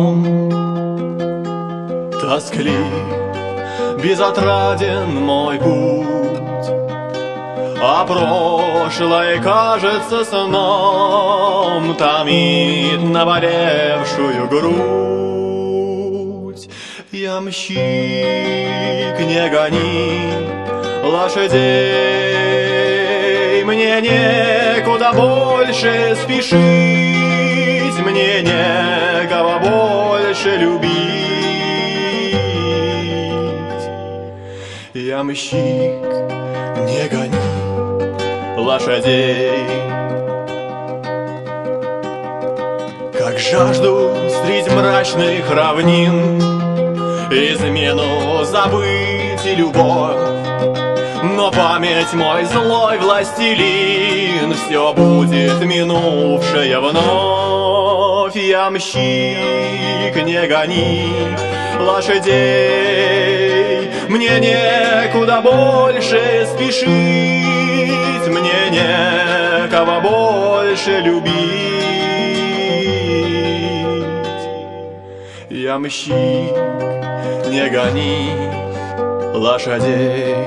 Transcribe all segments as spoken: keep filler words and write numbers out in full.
окном. Тосклив, безотраден мой путь, а прошлое кажется сном, томит наболевшую грудь. Ямщик, не гони лошадей, мне некуда больше спешить, мне некого больше любить. Ямщик, не гони лошадей. Как жажду средь мрачных равнин измену забыть и любовь, но память мой злой властелин, все будет минувшее вновь. Ямщик, не гони лошадей, мне некуда больше спешить, мне некого больше любить. Ямщик, не гони лошадей.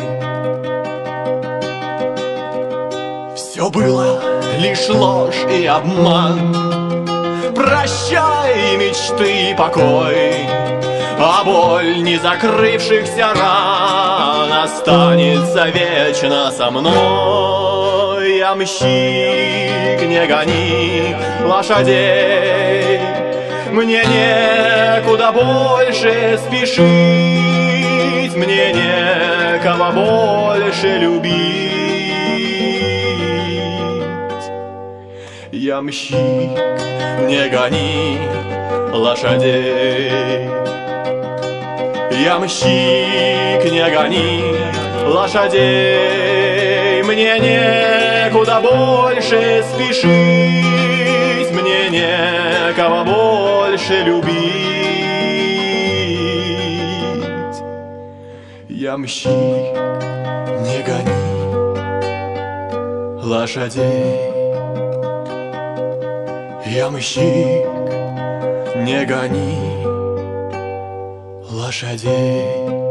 Все было лишь ложь и обман, прощай мечты и покой, а боль не закрывшихся ран останется вечно со мной. Ямщик, не гони лошадей, мне некуда больше спешить, мне некого больше любить. Ямщик, не гони лошадей. Ямщик, не гони лошадей, мне некуда больше спешить, мне некого больше любить. Ямщик, не гони лошадей. Ямщик, не гони лошадей.